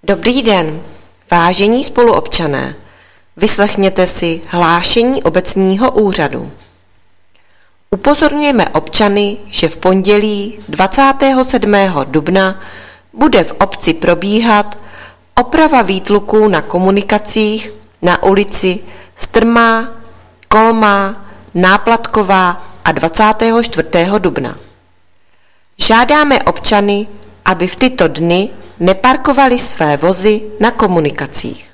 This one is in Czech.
Dobrý den, vážení spoluobčané. Vyslechněte si hlášení obecního úřadu. Upozorňujeme občany, že v pondělí 27. dubna bude v obci probíhat oprava výtluků na komunikacích na ulici Strmá, Kolmá, Náplatková a 24. dubna. Žádáme občany, aby v tyto dny neparkovali své vozy na komunikacích.